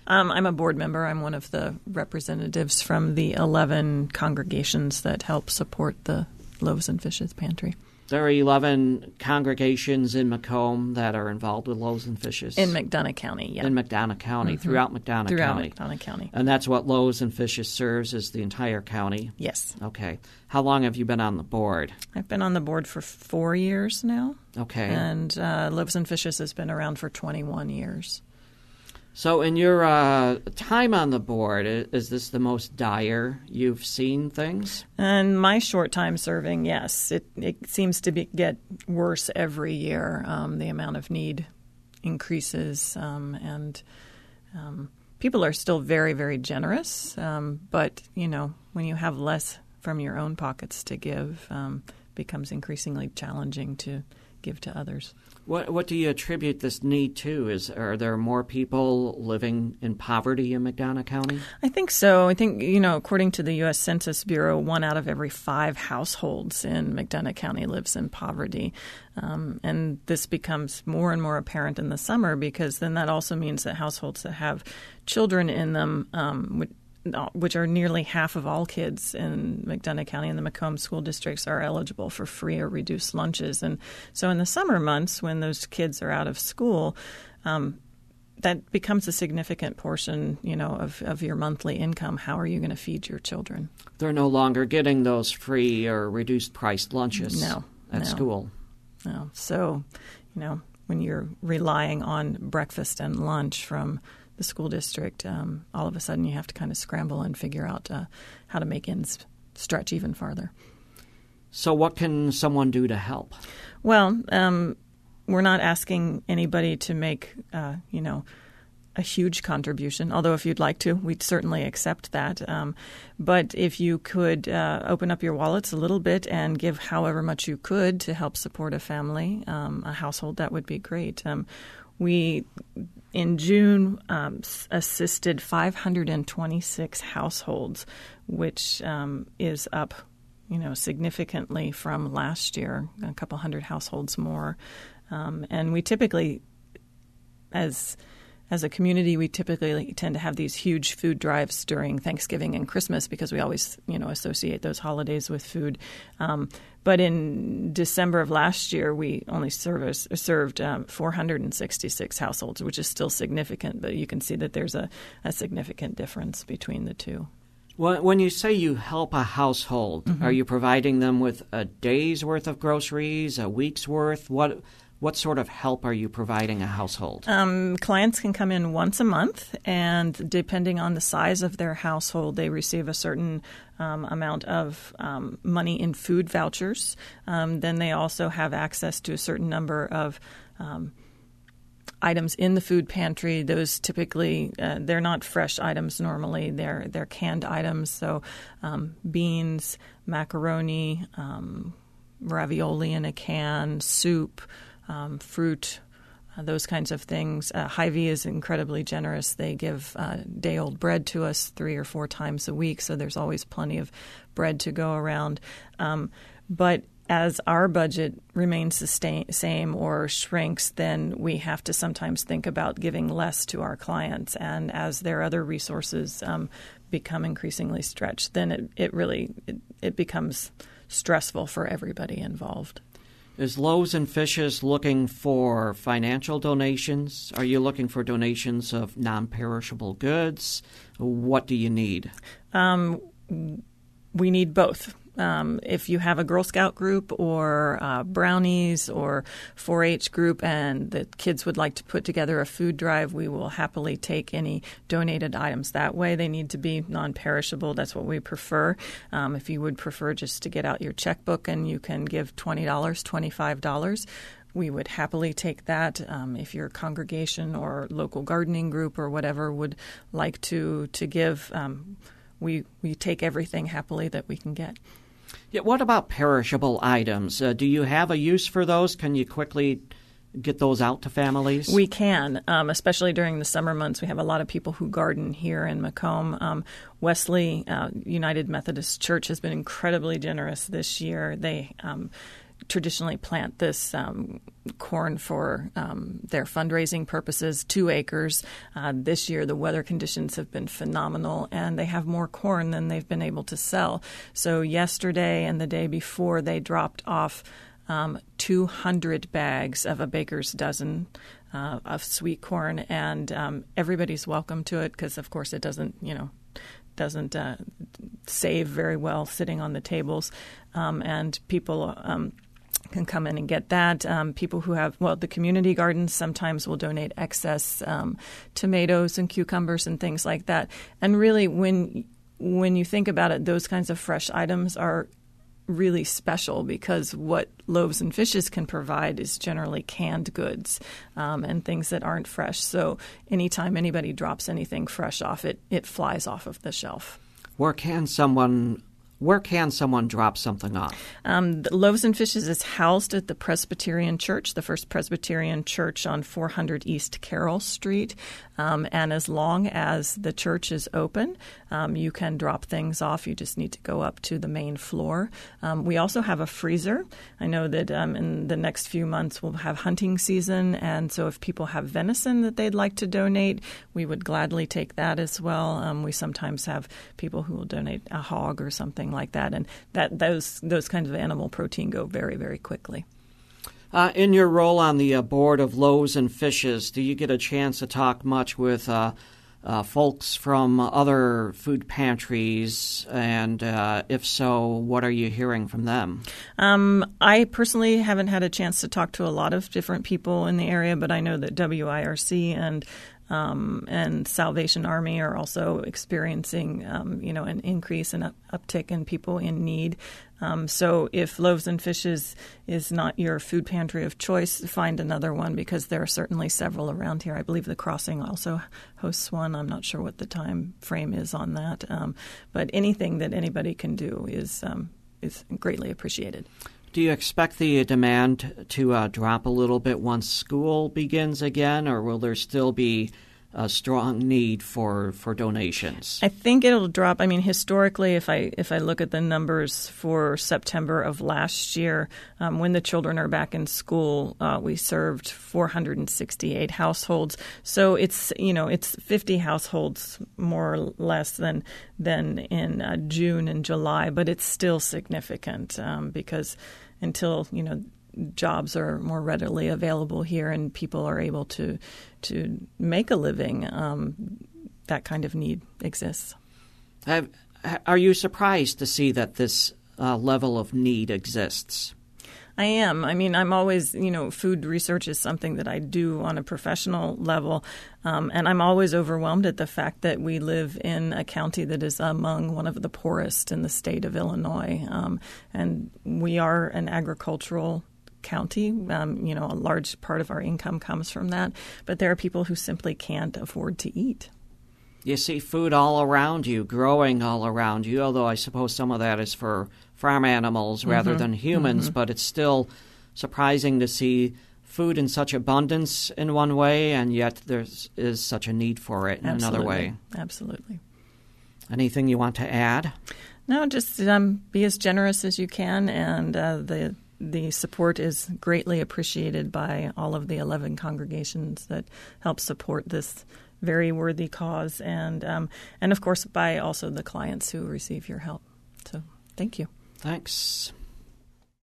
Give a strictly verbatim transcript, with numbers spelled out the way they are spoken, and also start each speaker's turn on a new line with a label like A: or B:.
A: Um, I'm a board member. I'm one of the representatives from the eleven congregations that help support the Loaves and Fishes Pantry.
B: There are eleven congregations in Macomb that are involved with Loaves and Fishes.
A: In McDonough County, yeah.
B: In McDonough County, mm-hmm. throughout McDonough
A: throughout
B: County.
A: Throughout McDonough County.
B: And that's what Loaves and Fishes serves, is the entire county?
A: Yes.
B: Okay. How long have you been on the board?
A: I've been on the board for four years now.
B: Okay.
A: And uh, Loaves and Fishes has been around for twenty-one years.
B: So in your uh, time on the board, is this the most dire you've seen things?
A: In my short time serving, yes. It, it seems to be, get worse every year. Um, the amount of need increases, um, and um, people are still very, very generous. Um, but, you know, when you have less from your own pockets to give, um, it becomes increasingly challenging to give to others.
B: What what do you attribute this need to? Is are there more people living in poverty in McDonough County?
A: I think so. I think, you know, according to the U S Census Bureau, one out of every five households in McDonough County lives in poverty. Um, and this becomes more and more apparent in the summer, because then that also means that households that have children in them, um, would which are nearly half of all kids in McDonough County and the Macomb school districts, are eligible for free or reduced lunches. And so in the summer months, when those kids are out of school, um, that becomes a significant portion, you know, of, of your monthly income. How are you going to feed your children?
B: They're no longer getting those free or reduced priced lunches
A: no,
B: at
A: no,
B: school.
A: No. So, you know, when you're relying on breakfast and lunch from the school district, um, all of a sudden you have to kind of scramble and figure out uh, how to make ends stretch even farther.
B: So what can someone do to help?
A: Well, um, we're not asking anybody to make, uh, you know, a huge contribution, although if you'd like to, we'd certainly accept that. Um, but if you could uh, open up your wallets a little bit and give however much you could to help support a family, um, a household, that would be great. Um, we In June, um, assisted five hundred twenty-six households, which um, is up, you know, significantly from last year, a couple hundred households more. Um, and we typically, as as a community, we typically tend to have these huge food drives during Thanksgiving and Christmas, because we always, you know, associate those holidays with food. Um, but in December of last year, we only service, served um, four hundred sixty-six households, which is still significant. But you can see that there's a, a significant difference between the two.
B: Well, when you say you help a household, mm-hmm. are you providing them with a day's worth of groceries, a week's worth? What What sort of help are you providing a household?
A: Um, clients can come in once a month, and depending on the size of their household, they receive a certain um, amount of um, money in food vouchers. Um, then they also have access to a certain number of um, items in the food pantry. Those typically, uh, they're not fresh items normally. They're, they're canned items, so um, beans, macaroni, um, ravioli in a can, soup, Um, fruit, uh, those kinds of things. Uh, Hy-Vee is incredibly generous. They give uh, day-old bread to us three or four times a week, so there's always plenty of bread to go around. Um, but as our budget remains the sta- same or shrinks, then we have to sometimes think about giving less to our clients. And as their other resources um, become increasingly stretched, then it, it really it, it becomes stressful for everybody involved.
B: Is Loaves and Fishes looking for financial donations? Are you looking for donations of non-perishable goods? What do you need?
A: Um, we need both. Um, if you have a Girl Scout group or uh, Brownies or four H group and the kids would like to put together a food drive, we will happily take any donated items that way. They need to be non-perishable. That's what we prefer. Um, if you would prefer just to get out your checkbook and you can give twenty dollars, twenty-five dollars, we would happily take that. Um, if your congregation or local gardening group or whatever would like to, to give, um, we, we take everything happily that we can get.
B: Yeah, what about perishable items? Uh, do you have a use for those? Can you quickly get those out to families?
A: We can, um, especially during the summer months. We have a lot of people who garden here in Macomb. Um, Wesley uh, United Methodist Church has been incredibly generous this year. They um, traditionally plant this um, corn for um, their fundraising purposes, two acres. Uh, this year, the weather conditions have been phenomenal, and they have more corn than they've been able to sell. So yesterday and the day before, they dropped off um, two hundred bags of a baker's dozen uh, of sweet corn, and um, everybody's welcome to it because, of course, it doesn't, you know, doesn't uh, save very well sitting on the tables, um, and people um, can come in and get that. Um, people who have, well, the community gardens sometimes will donate excess um, tomatoes and cucumbers and things like that. And really, when when you think about it, those kinds of fresh items are really special because what Loaves and Fishes can provide is generally canned goods um, and things that aren't fresh. So anytime anybody drops anything fresh off, it it flies off of the shelf.
B: Where can someone where can someone drop something off?
A: Um, the Loaves and Fishes is housed at the Presbyterian Church, the First Presbyterian Church on four hundred East Carroll Street. Um, and as long as the church is open, um, you can drop things off. You just need to go up to the main floor. Um, we also have a freezer. I know that um, in the next few months we'll have hunting season, and so if people have venison that they'd like to donate, we would gladly take that as well. Um, we sometimes have people who will donate a hog or something like that, and that those those kinds of animal protein go very, very quickly.
B: Uh, in your role on the uh, board of Loaves and Fishes, do you get a chance to talk much with uh, uh, folks from other food pantries? And uh, if so, what are you hearing from them?
A: Um, I personally haven't had a chance to talk to a lot of different people in the area, but I know that W I R C and Um, and Salvation Army are also experiencing, um, you know, an increase and up- uptick in people in need. Um, so if Loaves and Fishes is not your food pantry of choice, find another one because there are certainly several around here. I believe the Crossing also hosts one. I'm not sure what the time frame is on that. Um, but anything that anybody can do is um, is greatly appreciated.
B: Do you expect the demand to uh, drop a little bit once school begins again, or will there still be a strong need for, for donations?
A: I think it'll drop. I mean, historically, if I if I look at the numbers for September of last year, um, when the children are back in school, uh, we served four hundred sixty-eight households. So it's you know it's fifty households more or less than than in uh, June and July, but it's still significant um, because until you know. jobs are more readily available here and people are able to to make a living, um, that kind of need exists.
B: Have, are you surprised to see that this uh, level of need exists?
A: I am. I mean, I'm always, you know, food research is something that I do on a professional level, um, and I'm always overwhelmed at the fact that we live in a county that is among one of the poorest in the state of Illinois, um, and we are an agricultural county. Um, you know, a large part of our income comes from that, but there are people who simply can't afford to eat.
B: You see food all around you, growing all around you, although I suppose some of that is for farm animals rather mm-hmm. than humans, mm-hmm. but it's still surprising to see food in such abundance in one way, and yet there is such a need for it in
A: Absolutely.
B: another way.
A: Absolutely.
B: Anything you want to add?
A: No, just um, be as generous as you can, and uh, the The support is greatly appreciated by all of the eleven congregations that help support this very worthy cause, and um, and of course by also the clients who receive your help. So thank you.
B: Thanks.